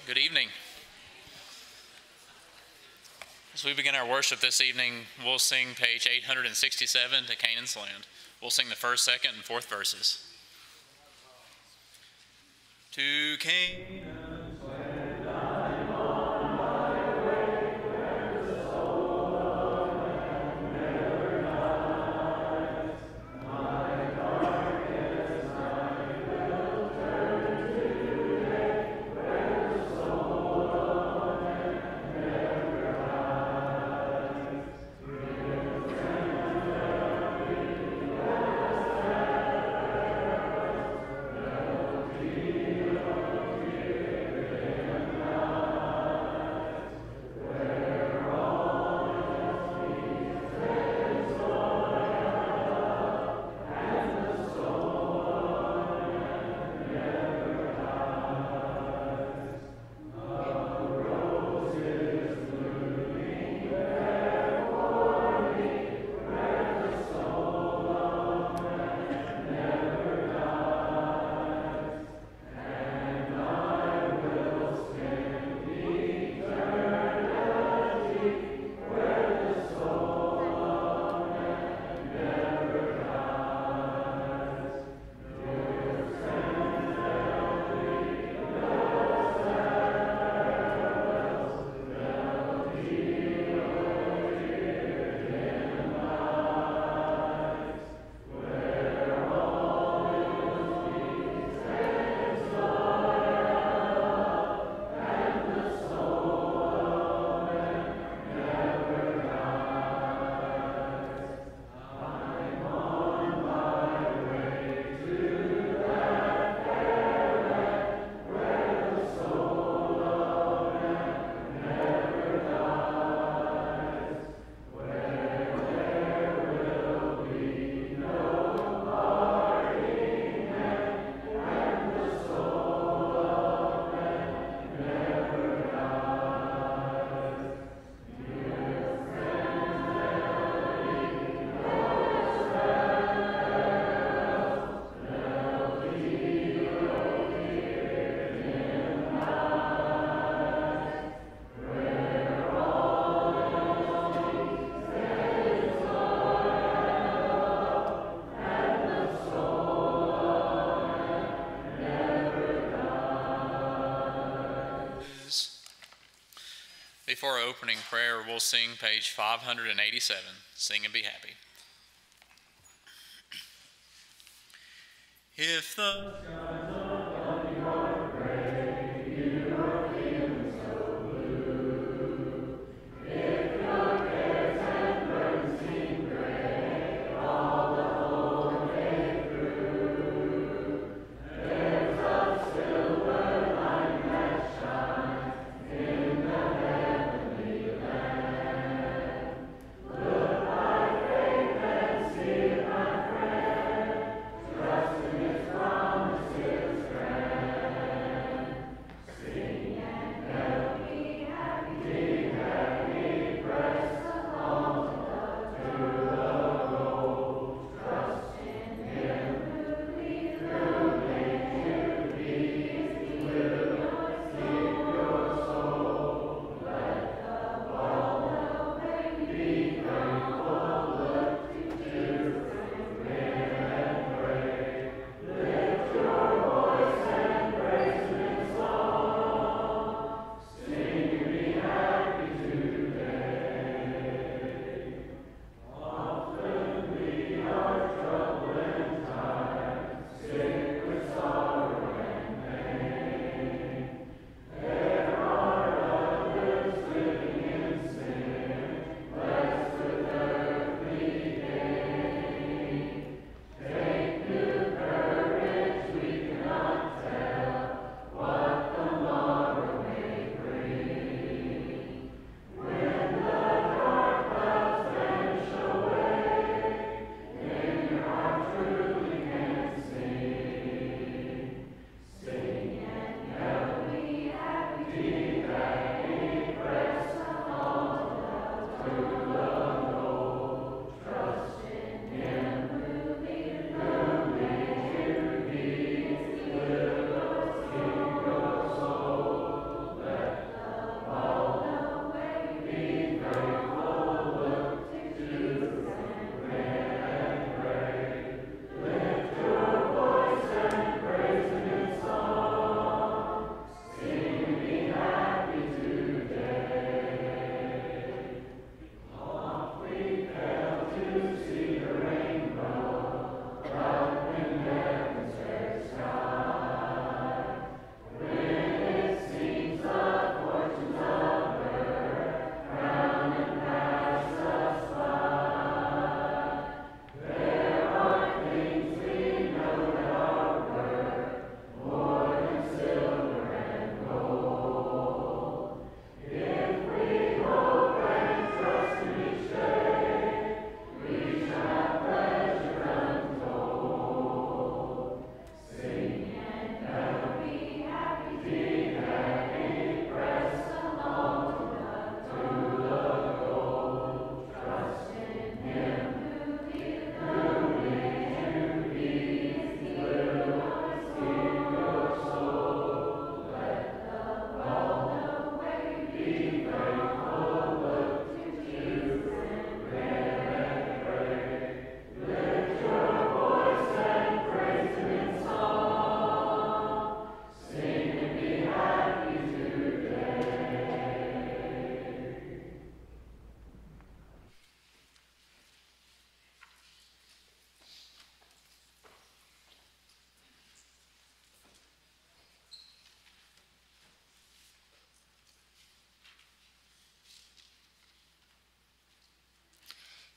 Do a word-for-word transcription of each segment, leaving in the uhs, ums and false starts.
Good evening. As we begin our worship this evening, we'll sing page eight hundred sixty-seven to Canaan's Land. We'll sing the first, second, and fourth verses. To Canaan's land I'm on my way, where the soul of man never dies. My darkest night will turn to day, where the soul of man never dies. With friends there'll be less there'll be Before our opening prayer, we'll sing page five hundred eighty-seven, Sing and Be Happy. If the skies above you are gray, you are feeling so blue. If your cares and burdens seem gray, all the whole day through, there's a silver line that shines in the heavenly land. Look by faith and see, my friend, trust in His promise.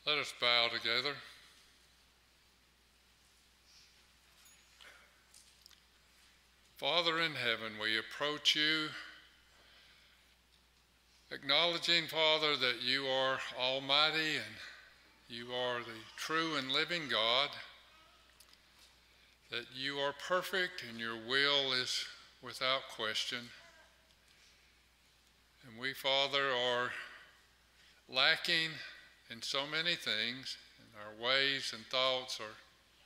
Let us bow together. Father in heaven, we approach you, acknowledging, Father, that you are almighty and you are the true and living God, that you are perfect and your will is without question. And we, Father, are lacking in so many things, and our ways and thoughts are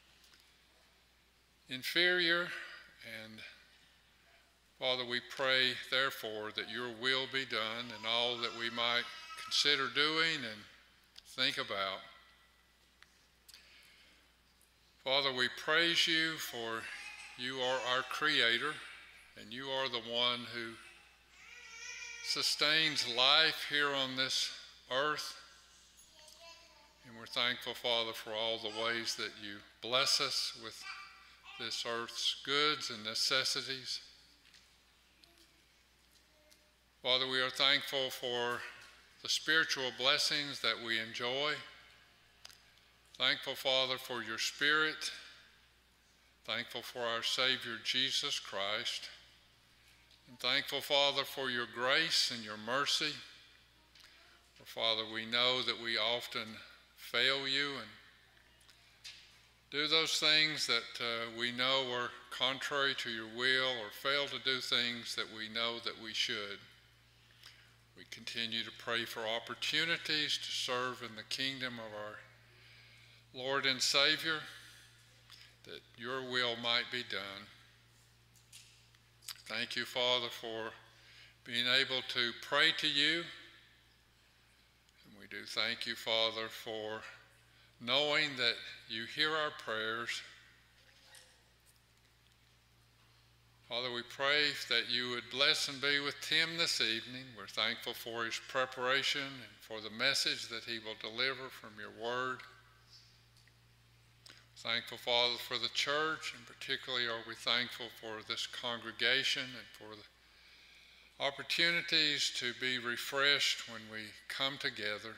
inferior. And Father, we pray, therefore, that your will be done in all that we might consider doing and think about. Father, we praise you, for you are our Creator, and you are the one who sustains life here on this earth. And we're thankful, Father, for all the ways that you bless us with this earth's goods and necessities. Father, we are thankful for the spiritual blessings that we enjoy. Thankful, Father, for your Spirit. Thankful for our Savior, Jesus Christ. And thankful, Father, for your grace and your mercy. For, Father, we know that we often fail you and do those things that uh, we know are contrary to your will, or fail to do things that we know that we should. We continue to pray for opportunities to serve in the kingdom of our Lord and Savior, that your will might be done. Thank you, Father, for being able to pray to you. And we do thank you, Father, for knowing that you hear our prayers. Father, we pray that you would bless and be with Tim this evening. We're thankful for his preparation and for the message that he will deliver from your word. Thankful, Father, for the church, and particularly are we thankful for this congregation and for the opportunities to be refreshed when we come together.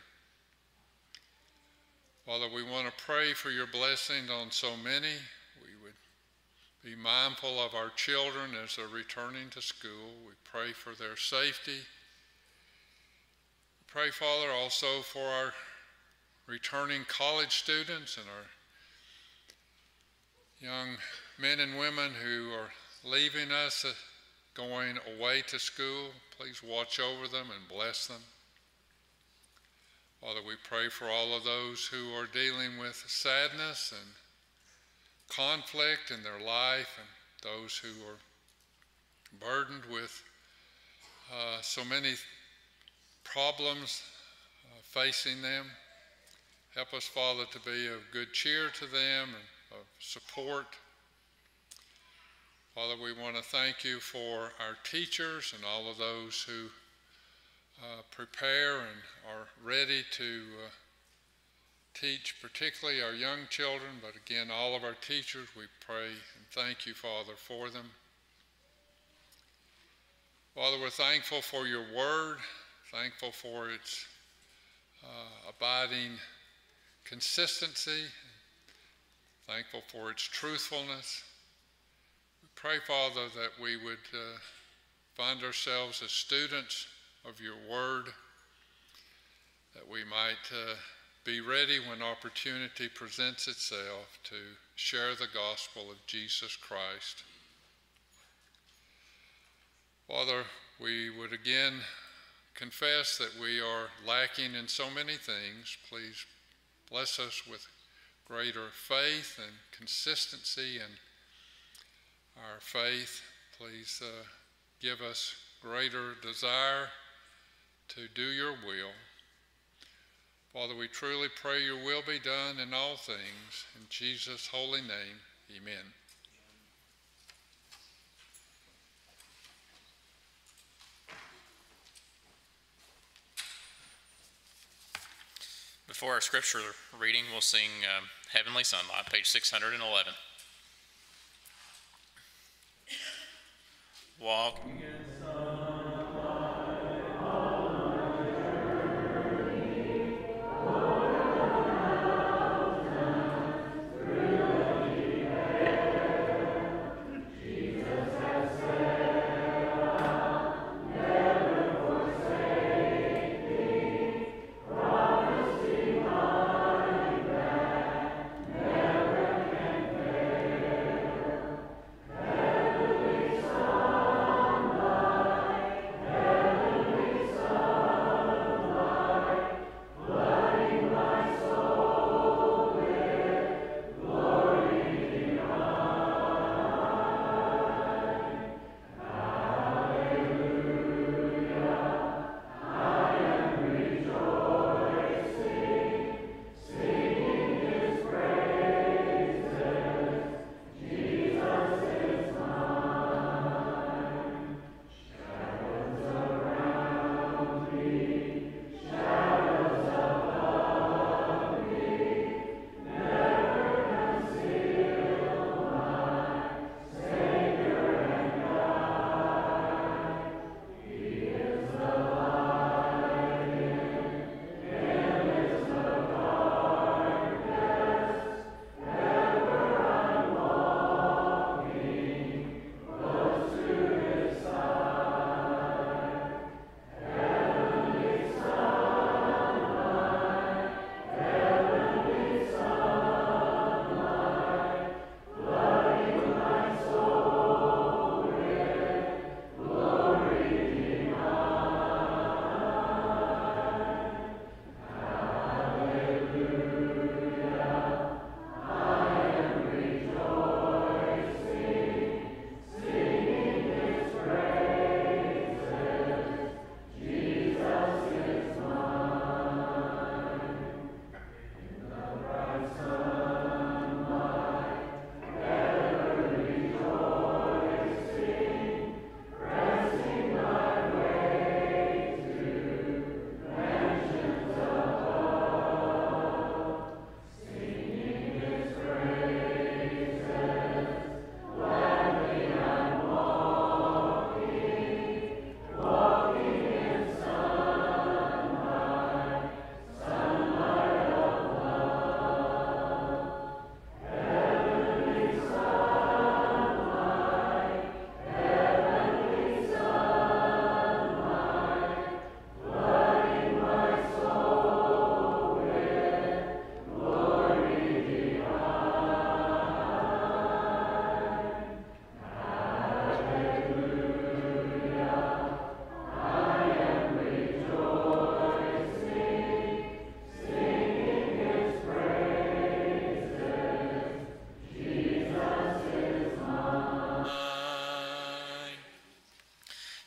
Father, we want to pray for your blessing on so many. We would be mindful of our children as they're returning to school. We pray for their safety. We pray, Father, also for our returning college students and our young men and women who are leaving us, uh, going away to school. Please watch over them and bless them. Father, we pray for all of those who are dealing with sadness and conflict in their life, and those who are burdened with uh, so many problems uh, facing them. Help us, Father, to be of good cheer to them and of support. Father, we want to thank you for our teachers and all of those who uh, prepare and are ready to uh, teach, particularly our young children, but again, all of our teachers. We pray and thank you, Father, for them. Father, we're thankful for your word, thankful for its uh, abiding consistency, thankful for its truthfulness. We pray, Father, that we would uh, find ourselves as students of your word, that we might uh, be ready when opportunity presents itself to share the gospel of Jesus Christ. Father, we would again confess that we are lacking in so many things. Please bless us with greater faith and consistency in our faith. Please uh, give us greater desire to do your will. Father, we truly pray your will be done in all things. In Jesus' holy name, amen. Before our scripture reading, we'll sing um, Heavenly Sunlight, page six hundred eleven. Walking in sunlight,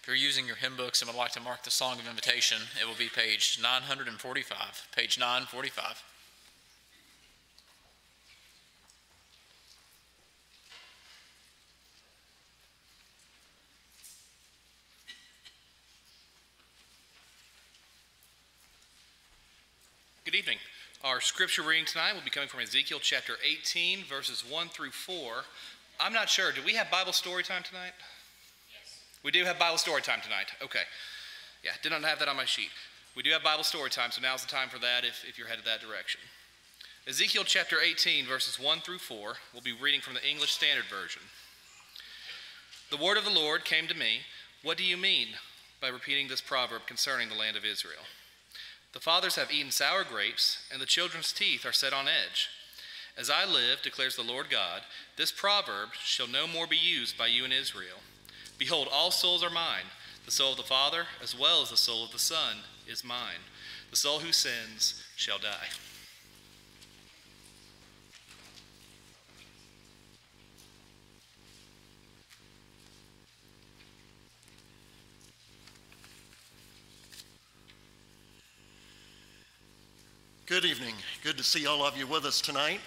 If you're using your hymn books and would like to mark the Song of Invitation, it will be page nine forty-five, page nine forty-five. Good evening. Our scripture reading tonight will be coming from Ezekiel chapter eighteen, verses one through four. I'm not sure, do we have Bible story time tonight? Yes. We do have Bible story time tonight. Okay. Yeah, did not have that on my sheet. We do have Bible story time, so now's the time for that if, if you're headed that direction. Ezekiel chapter eighteen, verses one through four, we'll be reading from the English Standard Version. The word of the Lord came to me, "What do you mean by repeating this proverb concerning the land of Israel? The fathers have eaten sour grapes, and the children's teeth are set on edge. As I live, declares the Lord God, this proverb shall no more be used by you in Israel. Behold, all souls are mine. The soul of the Father, as well as the soul of the Son, is mine. The soul who sins shall die." Good evening. Good to see all of you with us tonight.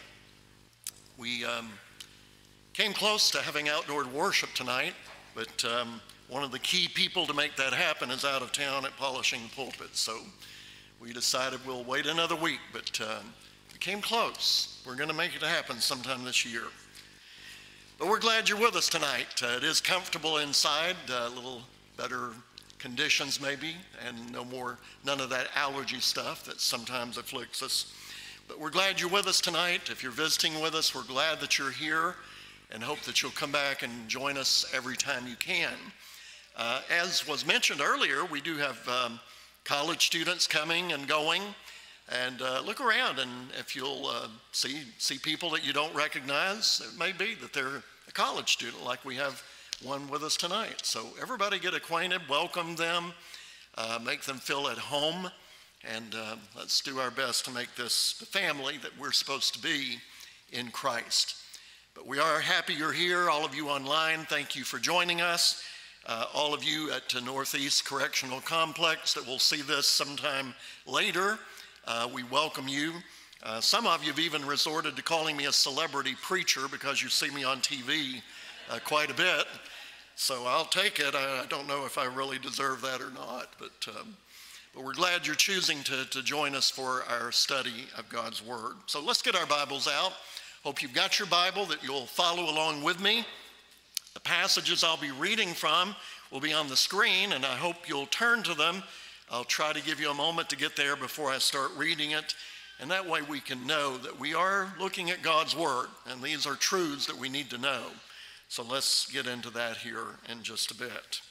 We um, came close to having outdoor worship tonight, but um, one of the key people to make that happen is out of town at polishing the pulpit. So we decided we'll wait another week, but um, we came close. We're going to make it happen sometime this year. But we're glad you're with us tonight. Uh, it is comfortable inside, uh, a little better conditions maybe, and no more, none of that allergy stuff that sometimes afflicts us. But we're glad you're with us tonight. If you're visiting with us, we're glad that you're here and hope that you'll come back and join us every time you can. Uh, as was mentioned earlier, we do have um, college students coming and going, and uh, look around, and if you'll uh, see, see people that you don't recognize, it may be that they're a college student like we have one with us tonight. So everybody get acquainted, welcome them, uh, make them feel at home, and uh, let's do our best to make this the family that we're supposed to be in Christ. But we are happy you're here. All of you online, thank you for joining us. Uh, all of you at the Northeast Correctional Complex that will see this sometime later, uh, we welcome you. Uh, some of you have even resorted to calling me a celebrity preacher because you see me on T V Uh, quite a bit, so I'll take it. I, I don't know if I really deserve that or not, but um, but we're glad you're choosing to, to join us for our study of God's Word. So let's get our Bibles out. Hope you've got your Bible, that you'll follow along with me. The passages I'll be reading from will be on the screen, and I hope you'll turn to them. I'll try to give you a moment to get there before I start reading it, and that way we can know that we are looking at God's Word, and these are truths that we need to know. So let's get into that here in just a bit.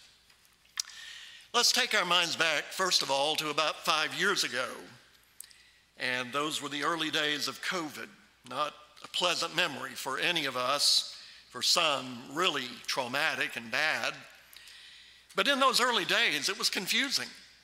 Let's take our minds back, first of all, to about five years ago. And those were the early days of COVID. Not a pleasant memory for any of us, for some really traumatic and bad. But in those early days, it was confusing.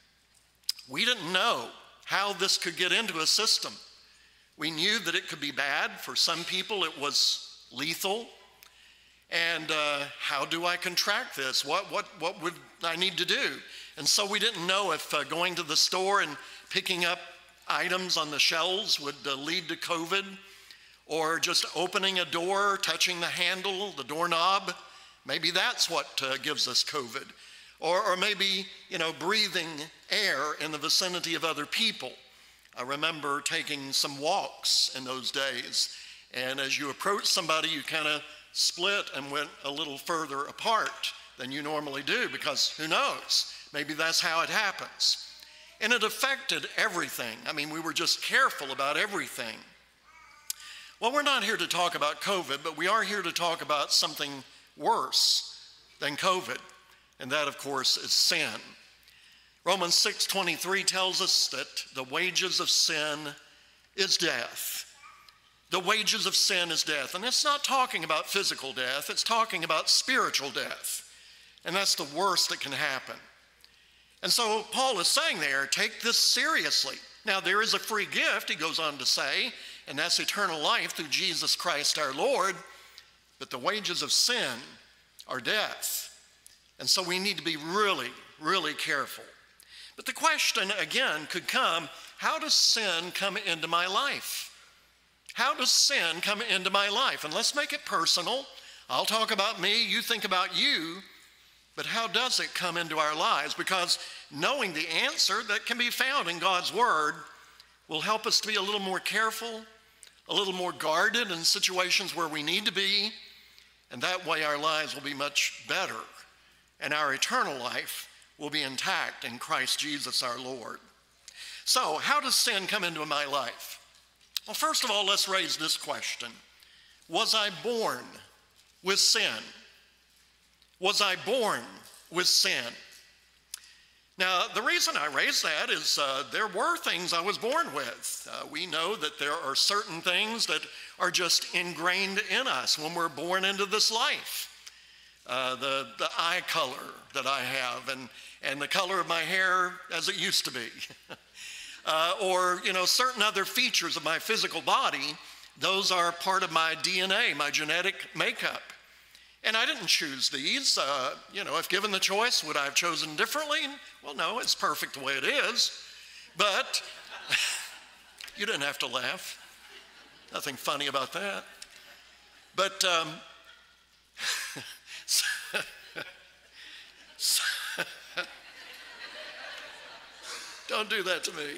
We didn't know how this could get into a system. We knew that it could be bad. For some people, it was lethal. And uh, how do I contract this? What, what, what would I need to do? And so we didn't know if uh, going to the store and picking up items on the shelves would uh, lead to COVID, or just opening a door, touching the handle, the doorknob. Maybe that's what uh, gives us COVID. Or, or maybe, you know, breathing air in the vicinity of other people. I remember taking some walks in those days. And as you approach somebody, you kind of split and went a little further apart than you normally do, because who knows, maybe that's how it happens. And it affected everything. I mean, we were just careful about everything. Well, we're not here to talk about COVID, but we are here to talk about something worse than COVID, and that, of course, is sin. Romans six twenty-three tells us that the wages of sin is death. The wages of sin is death. And it's not talking about physical death, it's talking about spiritual death. And that's the worst that can happen. And so Paul is saying there, take this seriously. Now, there is a free gift, he goes on to say, and that's eternal life through Jesus Christ our Lord. But the wages of sin are death. And so we need to be really, really careful. But the question again could come, how does sin come into my life? How does sin come into my life? And let's make it personal. I'll talk about me, you think about you, but how does it come into our lives? Because knowing the answer that can be found in God's Word will help us to be a little more careful, a little more guarded in situations where we need to be, and that way our lives will be much better, and our eternal life will be intact in Christ Jesus our Lord. So, how does sin come into my life? Well, first of all, let's raise this question. Was I born with sin? Was I born with sin? Now, the reason I raise that is uh, there were things I was born with. Uh, we know that there are certain things that are just ingrained in us when we're born into this life. Uh, the, the eye color that I have and, and the color of my hair as it used to be. uh, or, you know, certain other features of my physical body, those are part of my D N A, my genetic makeup. And I didn't choose these. Uh, you know, if given the choice, would I have chosen differently? Well, no, it's perfect the way it is. But you didn't have to laugh. Nothing funny about that. But um, don't do that to me.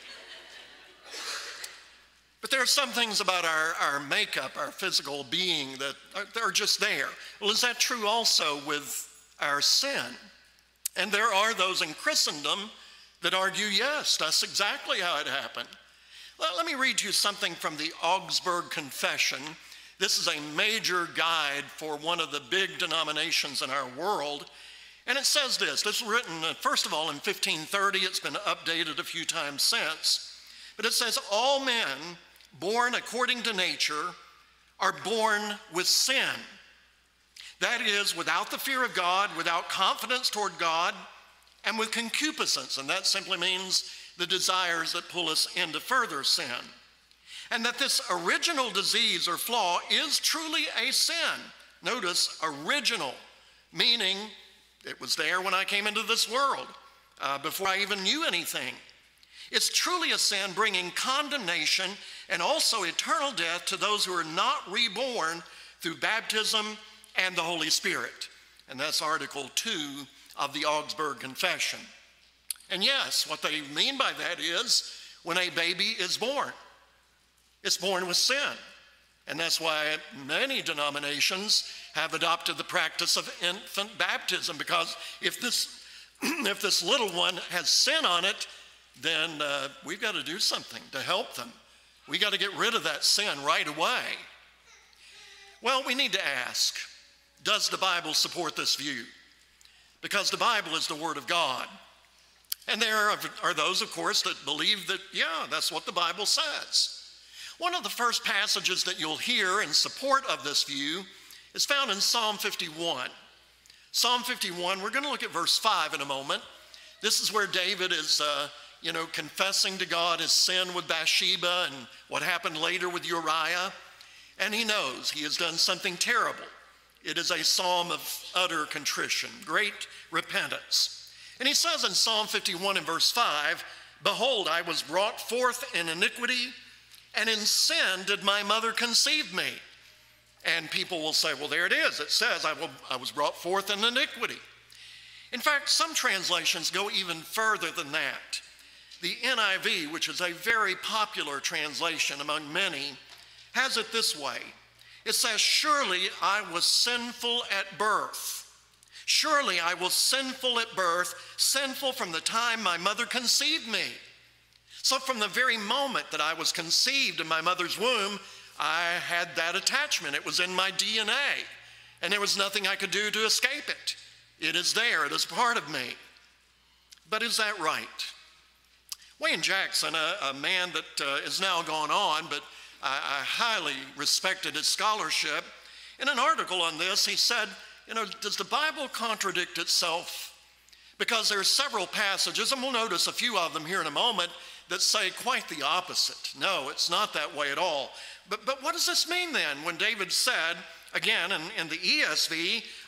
But there are some things about our, our makeup, our physical being, that are, are just there. Well, is that true also with our sin? And there are those in Christendom that argue, yes, that's exactly how it happened. Well, let me read you something from the Augsburg Confession. This is a major guide for one of the big denominations in our world. And it says this. This was written, uh, first of all, in fifteen thirty. It's been updated a few times since. But it says, all men born according to nature are born with sin. That is, without the fear of God, without confidence toward God, and with concupiscence. And that simply means the desires that pull us into further sin. And that this original disease or flaw is truly a sin. Notice, original, meaning it was there when I came into this world, uh, before I even knew anything. It's truly a sin, bringing condemnation and also eternal death to those who are not reborn through baptism and the Holy Spirit. And that's Article two of the Augsburg Confession. And yes, what they mean by that is when a baby is born, it's born with sin. And that's why many denominations have adopted the practice of infant baptism, because if this, if this little one has sin on it, then uh, we've got to do something to help them. We got to get rid of that sin right away. Well, we need to ask, does the Bible support this view? Because the Bible is the Word of God. And there are, are those, of course, that believe that, yeah, that's what the Bible says. One of the first passages that you'll hear in support of this view is found in Psalm fifty-one. Psalm fifty-one, we're going to look at verse five in a moment. This is where David is, uh, you know, confessing to God his sin with Bathsheba and what happened later with Uriah. And he knows he has done something terrible. It is a psalm of utter contrition, great repentance. And he says in Psalm fifty-one and verse five, "Behold, I was brought forth in iniquity, and in sin did my mother conceive me." And people will say, well, there it is. It says, I, will, I was brought forth in iniquity. In fact, some translations go even further than that. The N I V, which is a very popular translation among many, has it this way. It says, surely I was sinful at birth. Surely I was sinful at birth, sinful from the time my mother conceived me. So from the very moment that I was conceived in my mother's womb, I had that attachment. It was in my D N A, and there was nothing I could do to escape it. It is there. It is part of me. But is that right? Wayne Jackson, a, a man that uh, is now gone on, but I, I highly respected his scholarship, in an article on this, he said, you know, does the Bible contradict itself? Because there are several passages, and we'll notice a few of them here in a moment, that say quite the opposite. No, it's not that way at all. But, but what does this mean then when David said, again in, in the E S V,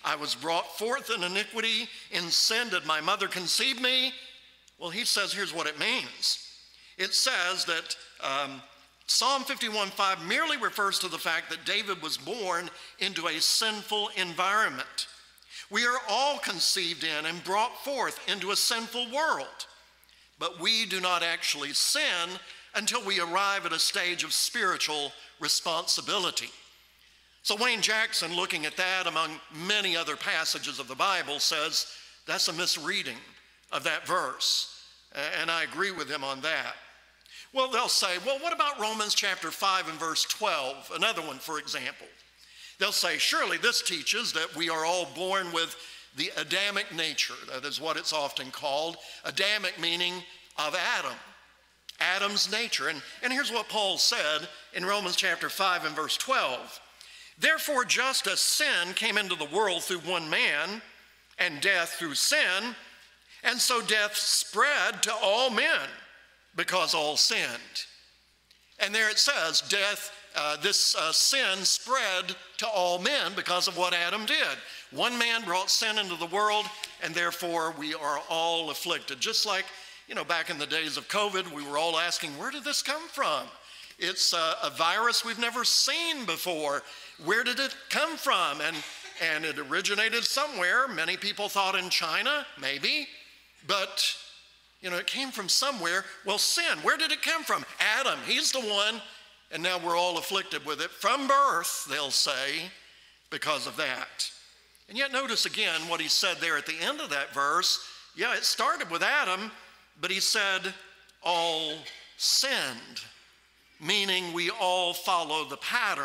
I was brought forth in iniquity. In sin did my mother conceive me. Well, he says here's what it means. It says that um, Psalm fifty-one five merely refers to the fact that David was born into a sinful environment. We are all conceived in and brought forth into a sinful world, but we do not actually sin until we arrive at a stage of spiritual responsibility. So Wayne Jackson, looking at that among many other passages of the Bible, says that's a misreading of that verse, and I agree with him on that. Well, they'll say, well, what about Romans chapter five and verse twelve? Another one, for example. They'll say, surely this teaches that we are all born with the Adamic nature. That is what it's often called. Adamic meaning of Adam. Adam's nature. And, and here's what Paul said in Romans chapter five and verse twelve. Therefore, just as sin came into the world through one man, and death through sin, and so death spread to all men, because all sinned. And there it says, death, uh, this uh, sin spread to all men because of what Adam did. One man brought sin into the world, and therefore we are all afflicted. Just like, you know, back in the days of COVID, we were all asking, where did this come from? It's uh, a virus we've never seen before. Where did it come from? And, and it originated somewhere. Many people thought in China, maybe, but you know, it came from somewhere. Well, sin, where did it come from? Adam, he's the one, and now we're all afflicted with it from birth, they'll say, because of that. And yet notice again what he said there at the end of that verse. Yeah, it started with Adam, but he said all sinned, meaning we all follow the pattern.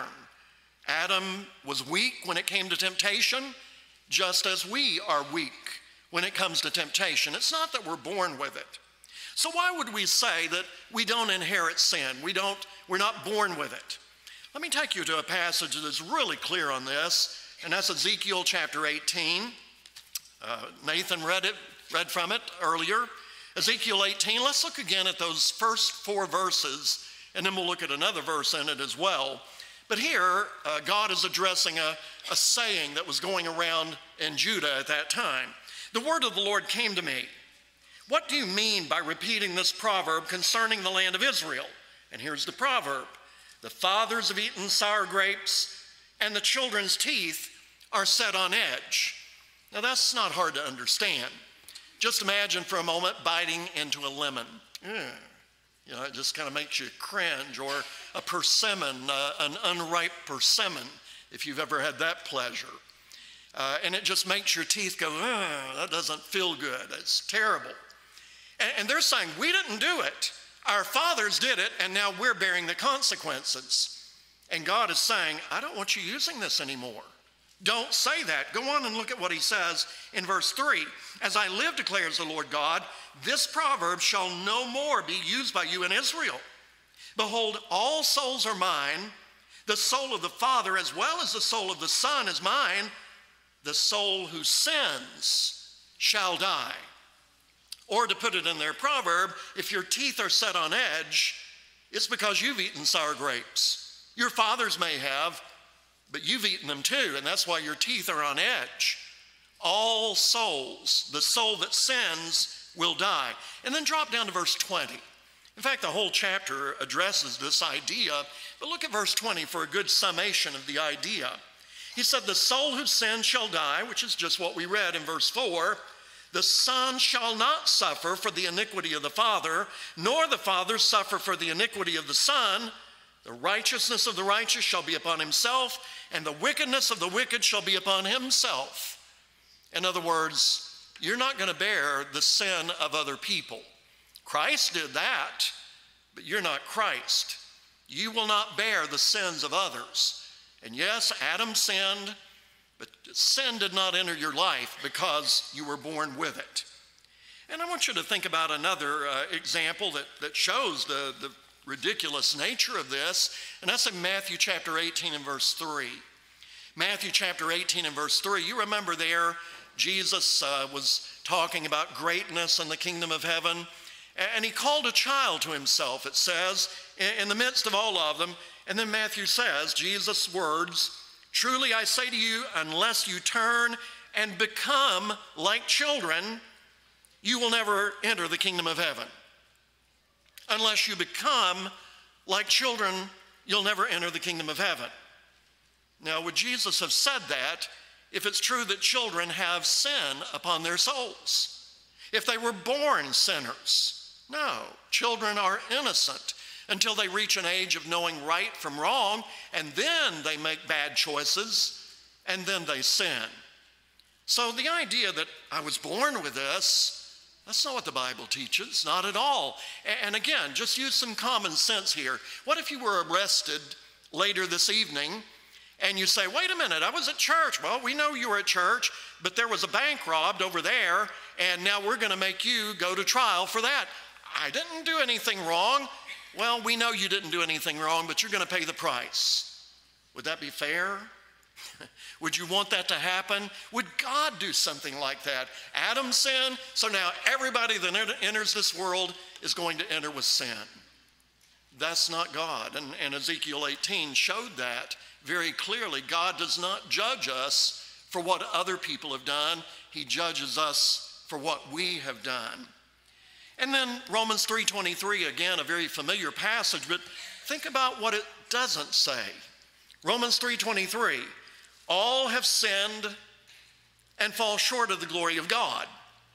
Adam was weak when it came to temptation, just as we are weak when it comes to temptation. It's not that we're born with it. So why would we say that we don't inherit sin? We don't, we're not born with it. Let me take you to a passage that is really clear on this, and that's Ezekiel chapter eighteen. Uh, Nathan read it, read from it earlier. Ezekiel eighteen, let's look again at those first four verses, and then we'll look at another verse in it as well. But here, uh, God is addressing a, a saying that was going around in Judah at that time. The word of the Lord came to me. What do you mean by repeating this proverb concerning the land of Israel? And here's the proverb. The fathers have eaten sour grapes, and the children's teeth are set on edge. Now that's not hard to understand. Just imagine for a moment biting into a lemon. Mm. You know, it just kind of makes you cringe, or a persimmon, uh, an unripe persimmon, if you've ever had that pleasure. Uh, and it just makes your teeth go, that doesn't feel good. It's terrible. And, and they're saying, we didn't do it. Our fathers did it, and now we're bearing the consequences. And God is saying, I don't want you using this anymore. Don't say that. Go on and look at what he says in verse three. As I live, declares the Lord God, this proverb shall no more be used by you in Israel. Behold, all souls are mine. The soul of the Father as well as the soul of the Son is mine. The soul who sins shall die. Or to put it in their proverb, if your teeth are set on edge, it's because you've eaten sour grapes. Your fathers may have, but you've eaten them too, and that's why your teeth are on edge. All souls, the soul that sins, will die. And then drop down to verse twenty. In fact, the whole chapter addresses this idea, but look at verse twenty for a good summation of the idea. He said, the soul who sins shall die, which is just what we read in verse four. The Son shall not suffer for the iniquity of the Father, nor the Father suffer for the iniquity of the Son. The righteousness of the righteous shall be upon himself, and the wickedness of the wicked shall be upon himself. In other words, you're not going to bear the sin of other people. Christ did that, but you're not Christ. You will not bear the sins of others. And yes, Adam sinned, but sin did not enter your life because you were born with it. And I want you to think about another uh, example that, that shows the, the ridiculous nature of this, and that's in Matthew chapter eighteen and verse three. Matthew chapter eighteen and verse three, you remember there, Jesus uh, was talking about greatness in the kingdom of heaven, and he called a child to himself, it says, in the midst of all of them. And then Matthew says, Jesus' words, Truly I say to you, unless you turn and become like children, you will never enter the kingdom of heaven. Unless you become like children, you'll never enter the kingdom of heaven. Now, would Jesus have said that if it's true that children have sin upon their souls? If they were born sinners? No, children are innocent until they reach an age of knowing right from wrong, and then they make bad choices, and then they sin. So the idea that I was born with this, that's not what the Bible teaches, not at all. And again, just use some common sense here. What if you were arrested later this evening and you say, wait a minute, I was at church. Well, we know you were at church, but there was a bank robbed over there, and now we're going to make you go to trial for that. I didn't do anything wrong. Well, we know you didn't do anything wrong, but you're going to pay the price. Would that be fair? Would you want that to happen? Would God do something like that? Adam sinned, so now everybody that enters this world is going to enter with sin. That's not God. And, and Ezekiel eighteen showed that very clearly. God does not judge us for what other people have done. He judges us for what we have done. And then Romans three twenty-three, again, a very familiar passage, but think about what it doesn't say. Romans three twenty-three, all have sinned and fall short of the glory of God.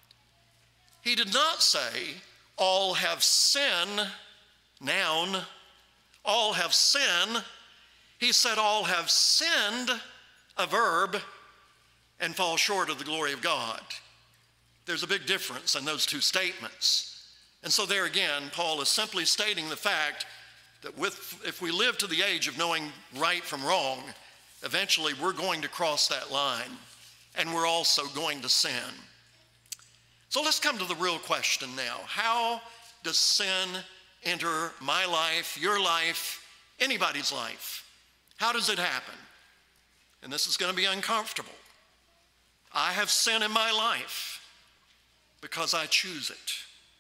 He did not say all have sin, noun, all have sin. He said all have sinned, a verb, and fall short of the glory of God. There's a big difference in those two statements. And so there again, Paul is simply stating the fact that with, if we live to the age of knowing right from wrong, eventually we're going to cross that line, and we're also going to sin. So let's come to the real question now. How does sin enter my life, your life, anybody's life? How does it happen? And this is going to be uncomfortable. I have sin in my life because I choose it.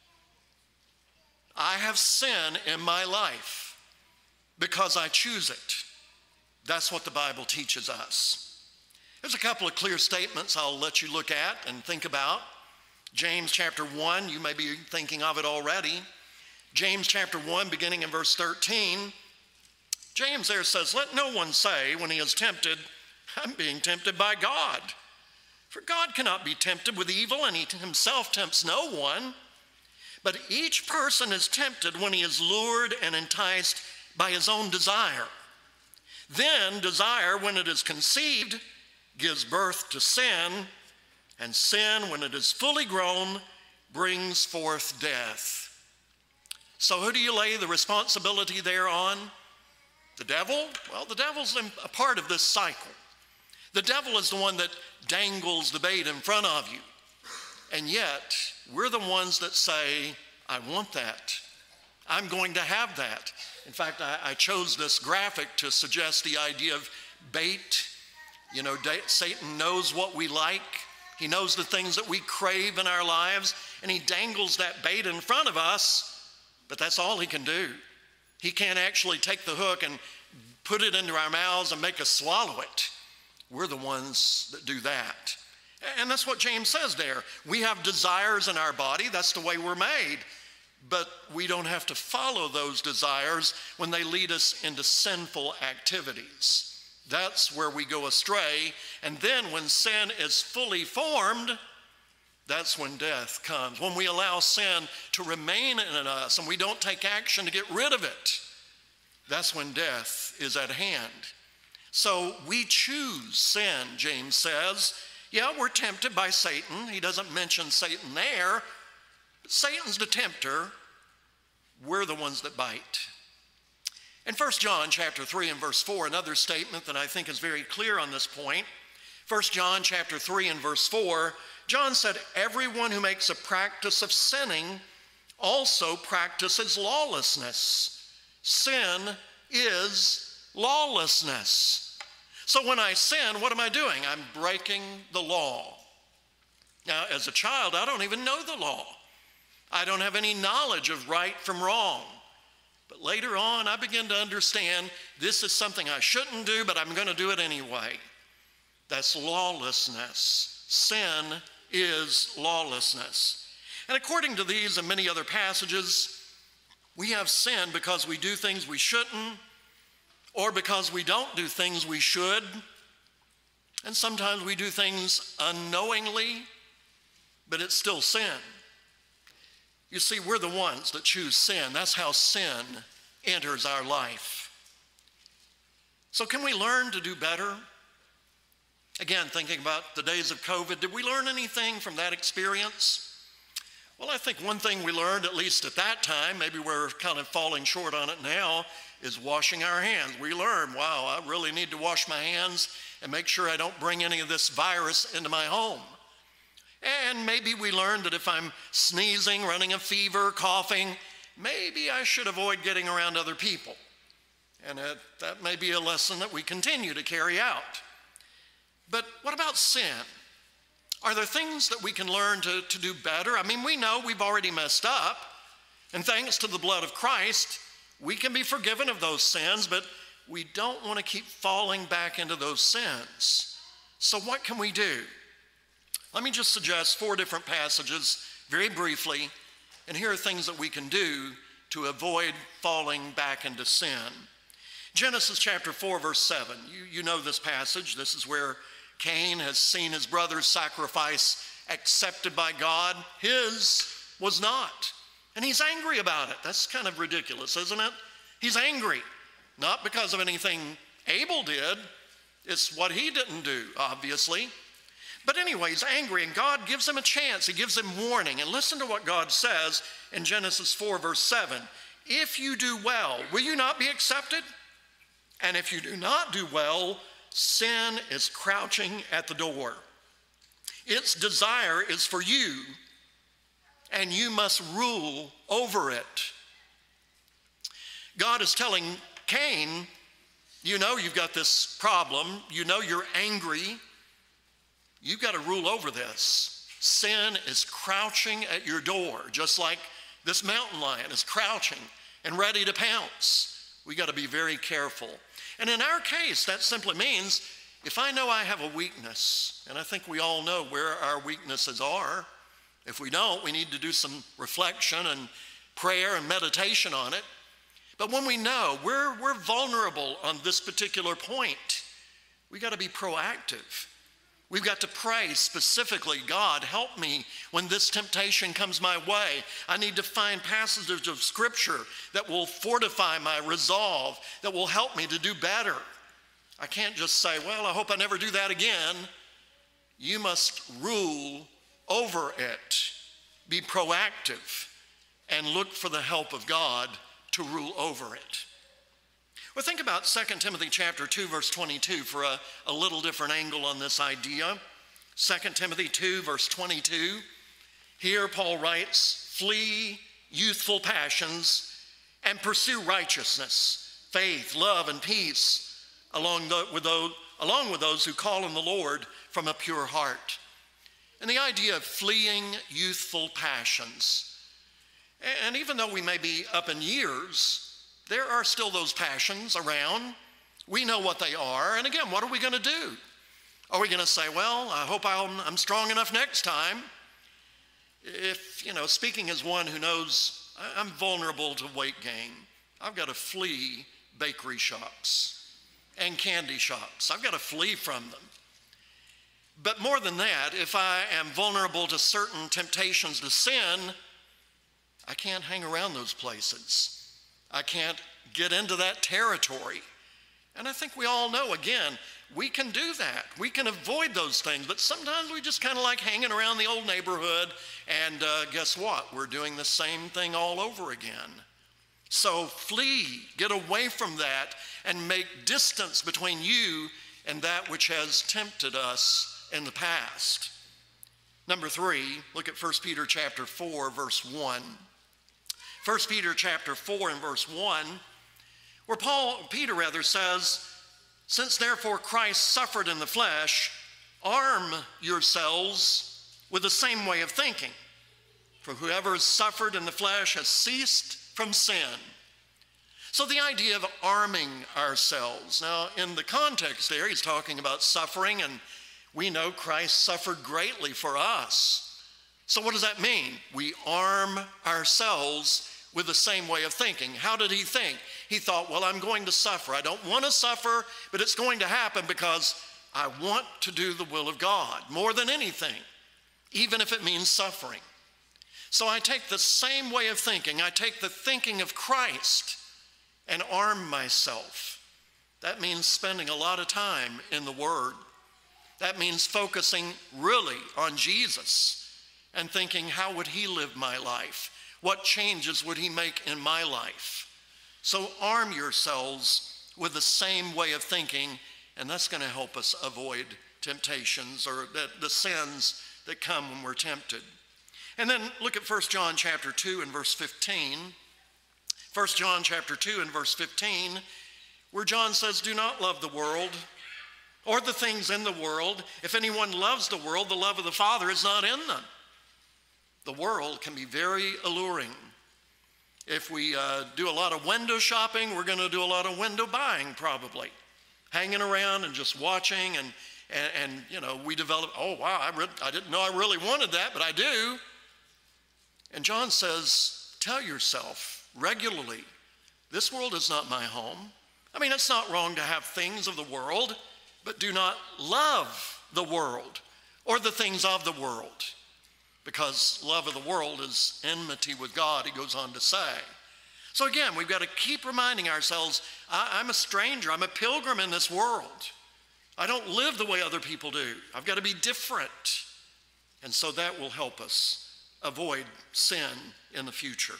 I have sin in my life because I choose it. That's what the Bible teaches us. There's a couple of clear statements I'll let you look at and think about. James chapter one, you may be thinking of it already. James chapter one, beginning in verse thirteen. James there says, let no one say when he is tempted, I'm being tempted by God. For God cannot be tempted with evil, and he himself tempts no one. But each person is tempted when he is lured and enticed by his own desire. Then desire, when it is conceived, gives birth to sin, and sin, when it is fully grown, brings forth death. So who do you lay the responsibility there on? The devil? Well, the devil's a part of this cycle. The devil is the one that dangles the bait in front of you. And yet, we're the ones that say, I want that. I'm going to have that. In fact, I, I chose this graphic to suggest the idea of bait. You know, Satan knows what we like. He knows the things that we crave in our lives, and he dangles that bait in front of us, but that's all he can do. He can't actually take the hook and put it into our mouths and make us swallow it. We're the ones that do that. And that's what James says there. We have desires in our body. That's the way we're made. But we don't have to follow those desires when they lead us into sinful activities. That's where we go astray. And then when sin is fully formed, that's when death comes. When we allow sin to remain in us and we don't take action to get rid of it, that's when death is at hand. So we choose sin, James says. Yeah, we're tempted by Satan. He doesn't mention Satan there. But Satan's the tempter. We're the ones that bite. In First John chapter three and verse four, another statement that I think is very clear on this point. First John chapter three and verse four, John said, everyone who makes a practice of sinning also practices lawlessness. Sin is lawlessness. So when I sin, what am I doing? I'm breaking the law. Now, as a child, I don't even know the law. I don't have any knowledge of right from wrong. But later on, I began to understand this is something I shouldn't do, but I'm going to do it anyway. That's lawlessness. Sin is lawlessness. And according to these and many other passages, we have sin because we do things we shouldn't, or because we don't do things we should. And sometimes we do things unknowingly, but it's still sin. You see, we're the ones that choose sin. That's how sin enters our life. So can we learn to do better? Again, thinking about the days of COVID, did we learn anything from that experience? Well, I think one thing we learned, at least at that time, maybe we're kind of falling short on it now, is washing our hands. We learned, wow, I really need to wash my hands and make sure I don't bring any of this virus into my home. And maybe we learned that if I'm sneezing, running a fever, coughing, maybe I should avoid getting around other people. And that, that may be a lesson that we continue to carry out. But what about sin? Are there things that we can learn to, to do better? I mean, we know we've already messed up, and thanks to the blood of Christ, we can be forgiven of those sins, but we don't want to keep falling back into those sins. So what can we do? Let me just suggest four different passages very briefly, and here are things that we can do to avoid falling back into sin. Genesis chapter four, verse seven. You, you know this passage. This is where Cain has seen his brother's sacrifice accepted by God. His was not. And he's angry about it. That's kind of ridiculous, isn't it? He's angry, not because of anything Abel did. It's what he didn't do, obviously. But anyway, he's angry, and God gives him a chance. He gives him warning. And listen to what God says in Genesis four, verse seven. If you do well, will you not be accepted? And if you do not do well, sin is crouching at the door. Its desire is for you, and you must rule over it. God is telling Cain, you know you've got this problem. You know you're angry. You've got to rule over this. Sin is crouching at your door, just like this mountain lion is crouching and ready to pounce. We got to be very careful. And in our case, that simply means if I know I have a weakness, and I think we all know where our weaknesses are. If we don't, we need to do some reflection and prayer and meditation on it. But when we know we're, we're vulnerable on this particular point, we got to be proactive. We've got to pray specifically, God, help me when this temptation comes my way. I need to find passages of Scripture that will fortify my resolve, that will help me to do better. I can't just say, well, I hope I never do that again. You must rule over it. Be proactive and look for the help of God to rule over it. Well, think about Second Timothy chapter two, verse twenty-two for a, a little different angle on this idea. Second Timothy two, verse twenty-two. Here Paul writes, flee youthful passions and pursue righteousness, faith, love, and peace along, the, with those, along with those who call on the Lord from a pure heart. And the idea of fleeing youthful passions. And even though we may be up in years, there are still those passions around. We know what they are. And again, what are we going to do? Are we going to say, well, I hope I'm, I'm strong enough next time? If, you know, speaking as one who knows I'm vulnerable to weight gain, I've got to flee bakery shops and candy shops. I've got to flee from them. But more than that, if I am vulnerable to certain temptations to sin, I can't hang around those places. I can't get into that territory. And I think we all know, again, we can do that. We can avoid those things, but sometimes we just kind of like hanging around the old neighborhood, and uh, guess what? We're doing the same thing all over again. So flee, get away from that, and make distance between you and that which has tempted us in the past. Number three, look at First Peter chapter four, verse one. First Peter chapter four and verse one, where Paul, Peter rather says, since therefore Christ suffered in the flesh, arm yourselves with the same way of thinking. For whoever has suffered in the flesh has ceased from sin, So the idea of arming ourselves. Now, in the context there, he's talking about suffering, and we know Christ suffered greatly for us. So what does that mean? We arm ourselves with the same way of thinking. How did he think? He thought, well, I'm going to suffer. I don't want to suffer, but it's going to happen because I want to do the will of God more than anything, even if it means suffering. So I take the same way of thinking. I take the thinking of Christ and arm myself. That means spending a lot of time in the Word. That means focusing really on Jesus and thinking, how would he live my life? What changes would he make in my life? So arm yourselves with the same way of thinking, and that's going to help us avoid temptations or the, the sins that come when we're tempted. And then look at First John chapter two and verse fifteen. First John chapter two and verse fifteen, where John says, do not love the world or the things in the world. If anyone loves the world, the love of the Father is not in them. The world can be very alluring. If we uh, do a lot of window shopping, we're going to do a lot of window buying probably. Hanging around and just watching, and, and, and you know, we develop, oh, wow, I, re- I didn't know I really wanted that, but I do. And John says, tell yourself regularly, this world is not my home. I mean, it's not wrong to have things of the world, but do not love the world or the things of the world, because love of the world is enmity with God, he goes on to say. So again, we've got to keep reminding ourselves, I, I'm a stranger, I'm a pilgrim in this world. I don't live the way other people do. I've got to be different. And so that will help us avoid sin in the future.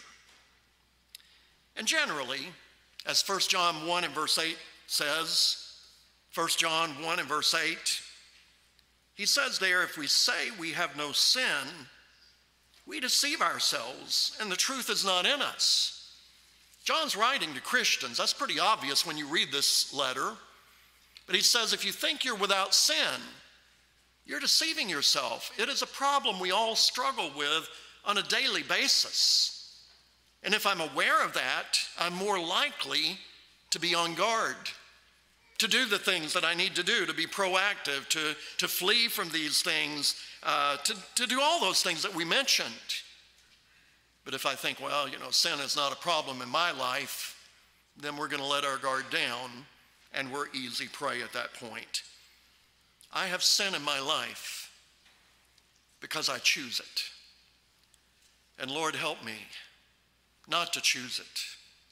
And generally, as First John one and verse eight says, First John one and verse eight, he says there, if we say we have no sin, we deceive ourselves, and the truth is not in us. John's writing to Christians. That's pretty obvious when you read this letter. But he says, if you think you're without sin, you're deceiving yourself. It is a problem we all struggle with on a daily basis. And if I'm aware of that, I'm more likely to be on guard, to do the things that I need to do, to be proactive, to, to flee from these things, uh, to, to do all those things that we mentioned. But if I think, well, you know, sin is not a problem in my life, then we're going to let our guard down, and we're easy prey at that point. I have sin in my life because I choose it. And Lord, help me not to choose it.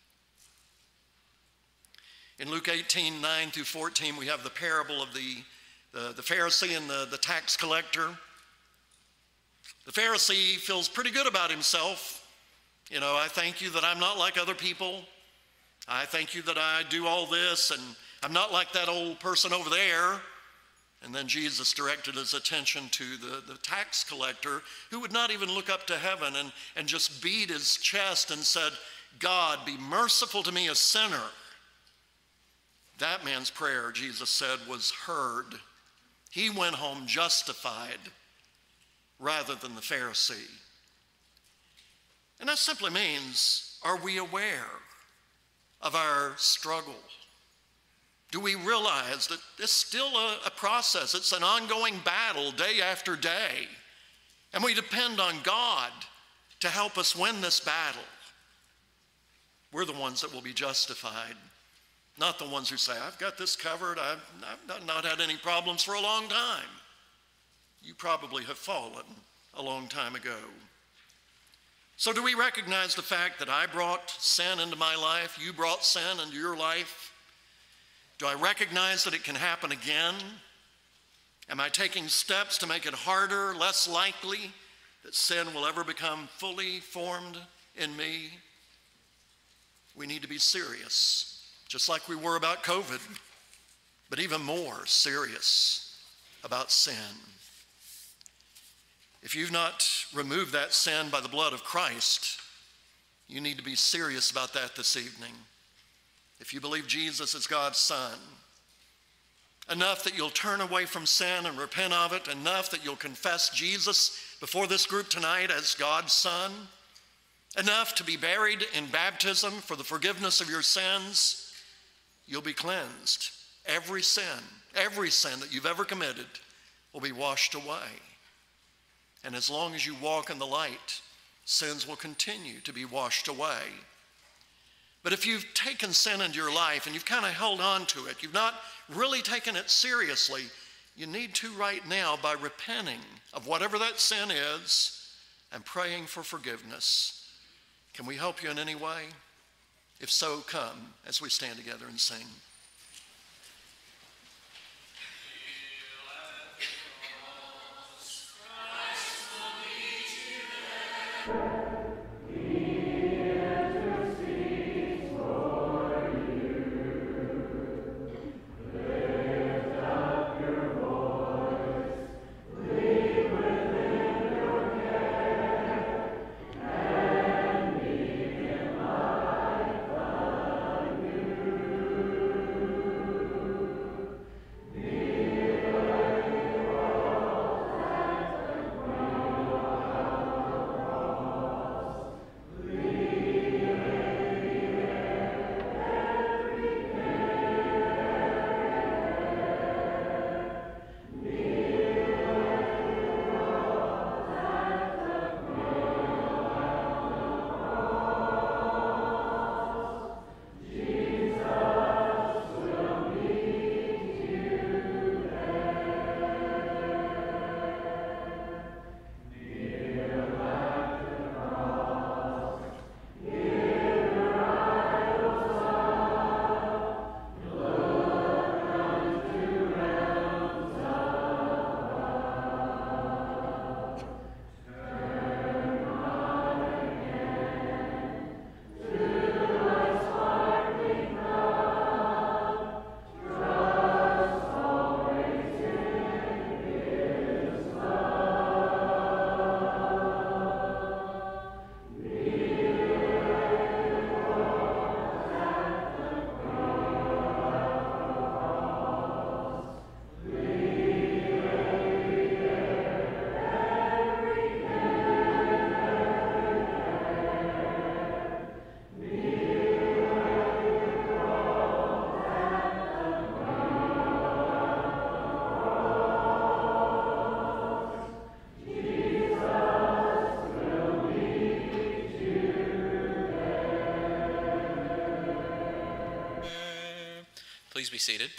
In Luke eighteen, nine through fourteen, we have the parable of the, the, the Pharisee and the, the tax collector. The Pharisee feels pretty good about himself. You know, I thank you that I'm not like other people. I thank you that I do all this, and I'm not like that old person over there. And then Jesus directed his attention to the, the tax collector, who would not even look up to heaven and, and just beat his chest and said, God, be merciful to me, a sinner. That man's prayer, Jesus said, was heard. He went home justified rather than the Pharisee. And that simply means, are we aware of our struggle? Do we realize that it's still a, a process? It's an ongoing battle day after day. And we depend on God to help us win this battle. We're the ones that will be justified, not the ones who say, I've got this covered. I've, I've not had any problems for a long time. You probably have fallen a long time ago. So do we recognize the fact that I brought sin into my life? You brought sin into your life? Do I recognize that it can happen again? Am I taking steps to make it harder, less likely that sin will ever become fully formed in me? We need to be serious, just like we were about COVID, but even more serious about sin. If you've not removed that sin by the blood of Christ, you need to be serious about that this evening. If you believe Jesus is God's Son, enough that you'll turn away from sin and repent of it, enough that you'll confess Jesus before this group tonight as God's Son, enough to be buried in baptism for the forgiveness of your sins, you'll be cleansed. Every sin, every sin that you've ever committed will be washed away. And as long as you walk in the light, sins will continue to be washed away. But if you've taken sin into your life and you've kind of held on to it, you've not really taken it seriously, you need to right now by repenting of whatever that sin is and praying for forgiveness. Can we help you in any way? If so, come as we stand together and sing. Please be seated.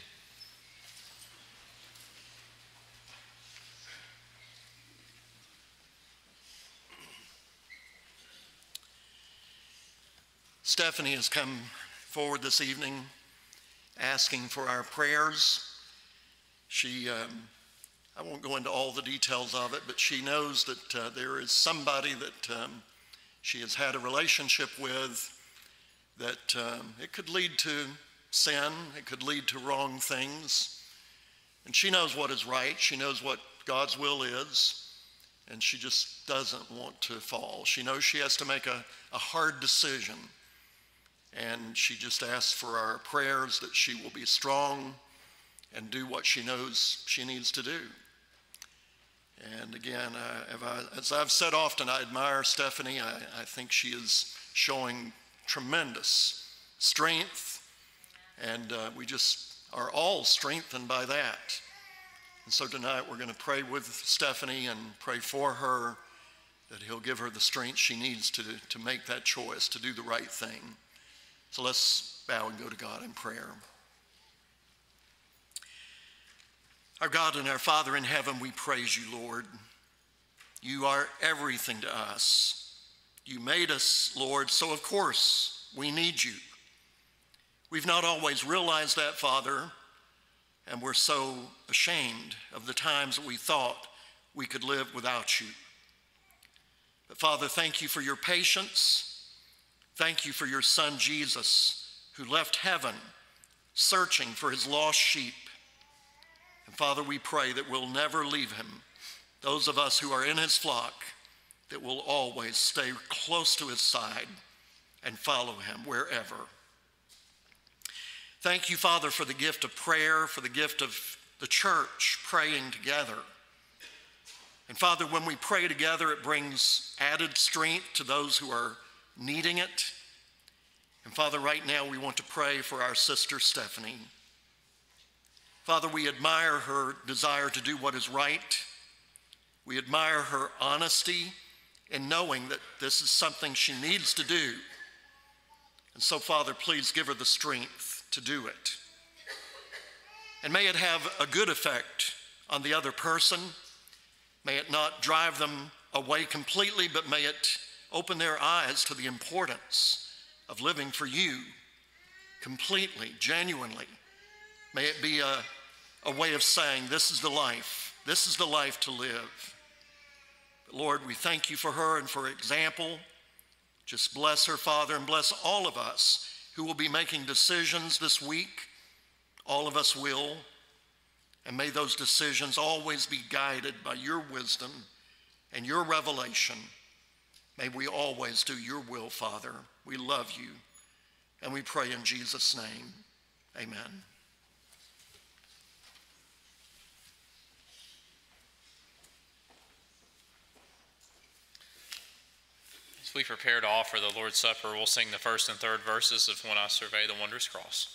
Stephanie has come forward this evening asking for our prayers. She, um, I won't go into all the details of it, but she knows that uh, there is somebody that um, she has had a relationship with that um, it could lead to sin, it could lead to wrong things. And she knows what is right, she knows what God's will is, and she just doesn't want to fall. She knows she has to make a, a hard decision, and she just asks for our prayers that she will be strong and do what she knows she needs to do. And again, uh, if I, as I've said often, I admire Stephanie. I, I think she is showing tremendous strength, and uh, we just are all strengthened by that. And so tonight we're going to pray with Stephanie and pray for her that he'll give her the strength she needs to, to make that choice, to do the right thing. So let's bow and go to God in prayer. Our God and our Father in heaven, we praise you, Lord. You are everything to us. You made us, Lord, so of course we need you. We've not always realized that, Father, and we're so ashamed of the times that we thought we could live without you. But Father, thank you for your patience. Thank you for your Son, Jesus, who left heaven searching for his lost sheep. And Father, we pray that we'll never leave him. Those of us who are in his flock, that will always stay close to his side and follow him wherever. Thank you, Father, for the gift of prayer, for the gift of the church praying together. And Father, when we pray together, it brings added strength to those who are needing it. And Father, right now we want to pray for our sister Stephanie. Father, we admire her desire to do what is right. We admire her honesty in knowing that this is something she needs to do. And so, Father, please give her the strength to do it. And may it have a good effect on the other person. May it not drive them away completely, but may it open their eyes to the importance of living for you completely, genuinely. May it be a, a way of saying, this is the life. This is the life to live. But Lord, we thank you for her and for example. Just bless her, Father, and bless all of us who will be making decisions this week. All of us will. And may those decisions always be guided by your wisdom and your revelation. May we always do your will, Father. We love you, and we pray in Jesus' name. Amen. As we prepare to offer the Lord's Supper, we'll sing the first and third verses of When I Survey the Wondrous Cross.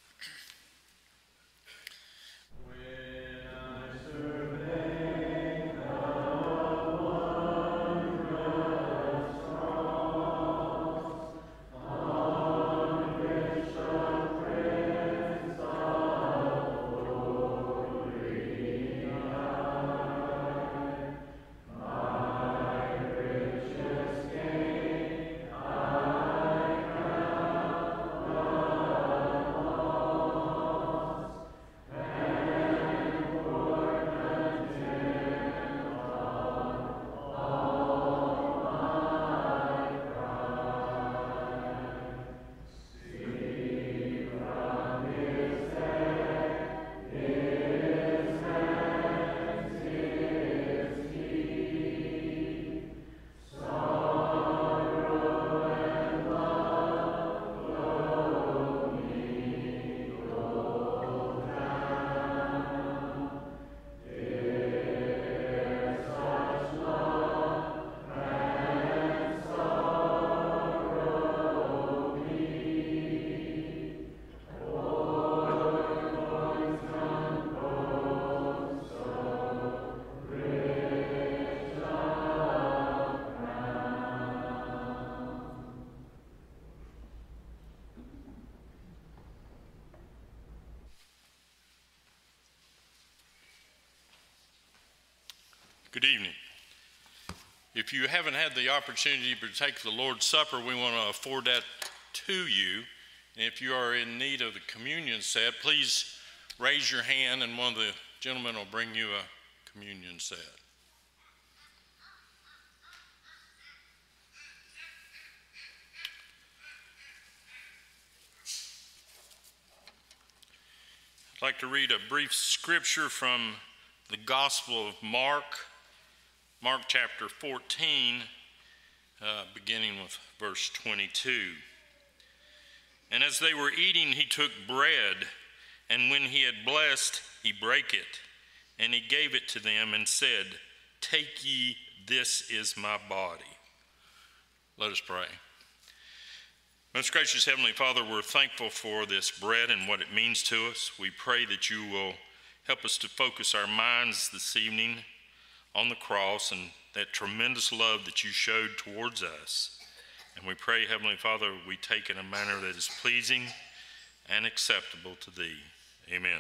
Good evening. If you haven't had the opportunity to take the Lord's Supper, we want to afford that to you. And if you are in need of the communion set, please raise your hand and one of the gentlemen will bring you a communion set. I'd like to read a brief scripture from the Gospel of Mark, Mark chapter fourteen, uh, beginning with verse twenty-two. And as they were eating, he took bread, and when he had blessed, he brake it, and he gave it to them and said, "Take ye, this is my body." Let us pray. Most gracious Heavenly Father, we're thankful for this bread and what it means to us. We pray that you will help us to focus our minds this evening on the cross and that tremendous love that you showed towards us. And we pray, Heavenly Father, we take in a manner that is pleasing and acceptable to thee. Amen.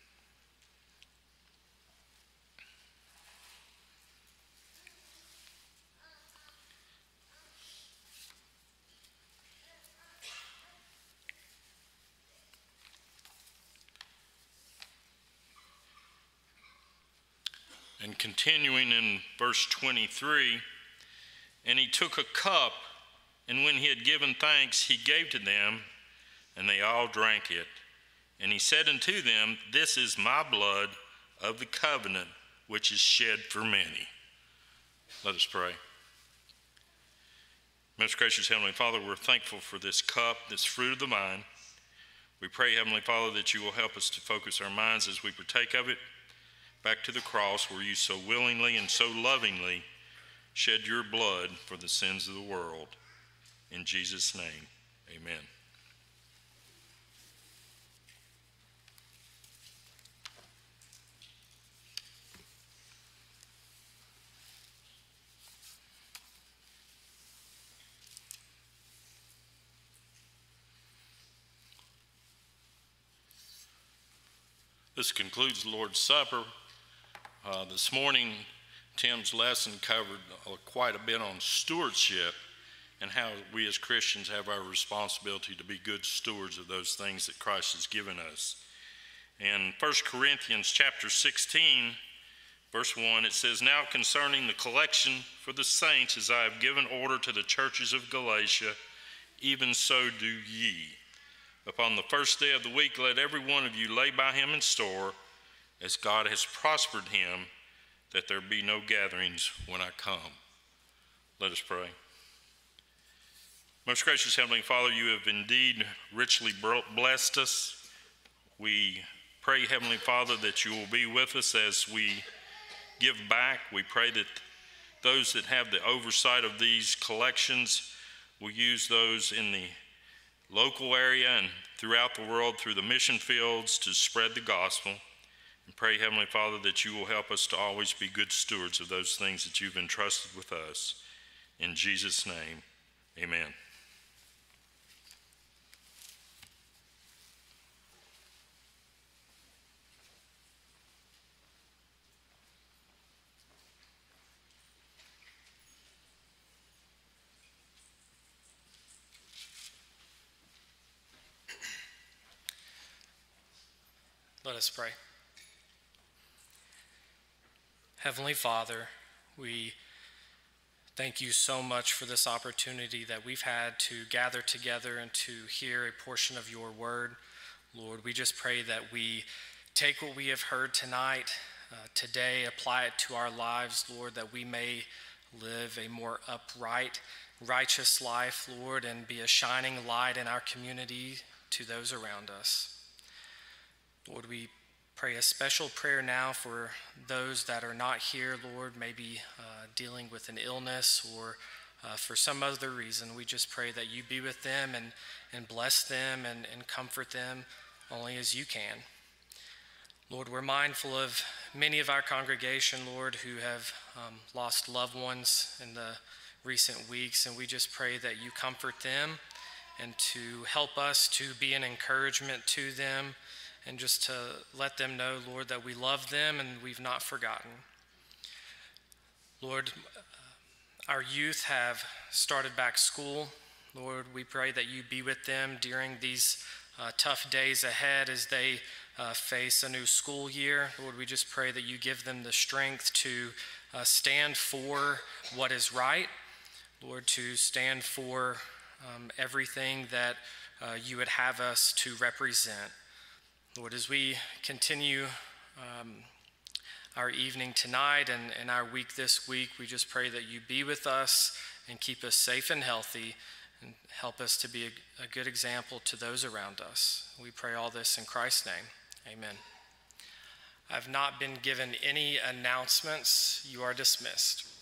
And continuing in verse twenty-three, and he took a cup, and when he had given thanks, he gave to them, and they all drank it. And he said unto them, "This is my blood of the covenant, which is shed for many." Let us pray. Most gracious Heavenly Father, we're thankful for this cup, this fruit of the vine. We pray, Heavenly Father, that you will help us to focus our minds as we partake of it back to the cross where you so willingly and so lovingly shed your blood for the sins of the world. In Jesus' name, amen. This concludes the Lord's Supper. Uh, this morning, Tim's lesson covered uh, quite a bit on stewardship and how we as Christians have our responsibility to be good stewards of those things that Christ has given us. In First Corinthians chapter sixteen, verse one, it says, "Now concerning the collection for the saints, as I have given order to the churches of Galatia, even so do ye. Upon the first day of the week, let every one of you lay by him in store, as God has prospered him, that there be no gatherings when I come." Let us pray. Most gracious Heavenly Father, you have indeed richly blessed us. We pray, Heavenly Father, that you will be with us as we give back. We pray that those that have the oversight of these collections will use those in the local area and throughout the world through the mission fields to spread the gospel. And pray, Heavenly Father, that you will help us to always be good stewards of those things that you've entrusted with us. In Jesus' name, amen. Let us pray. Heavenly Father, we thank you so much for this opportunity that we've had to gather together and to hear a portion of your word. Lord, we just pray that we take what we have heard tonight, uh, today, apply it to our lives, Lord, that we may live a more upright, righteous life, Lord, and be a shining light in our community to those around us. Lord, we pray a special prayer now for those that are not here, Lord, maybe uh, dealing with an illness or uh, for some other reason. We just pray that you be with them and, and bless them and, and comfort them only as you can. Lord, we're mindful of many of our congregation, Lord, who have um, lost loved ones in the recent weeks, and we just pray that you comfort them and to help us to be an encouragement to them, and just to let them know, Lord, that we love them and we've not forgotten. Lord, our youth have started back school. Lord, we pray that you be with them during these uh, tough days ahead as they uh, face a new school year. Lord, we just pray that you give them the strength to uh, stand for what is right. Lord, to stand for um, everything that uh, you would have us to represent. Lord, as we continue um, our evening tonight and, and our week this week, we just pray that you be with us and keep us safe and healthy and help us to be a, a good example to those around us. We pray all this in Christ's name. Amen. I've not been given any announcements. You are dismissed.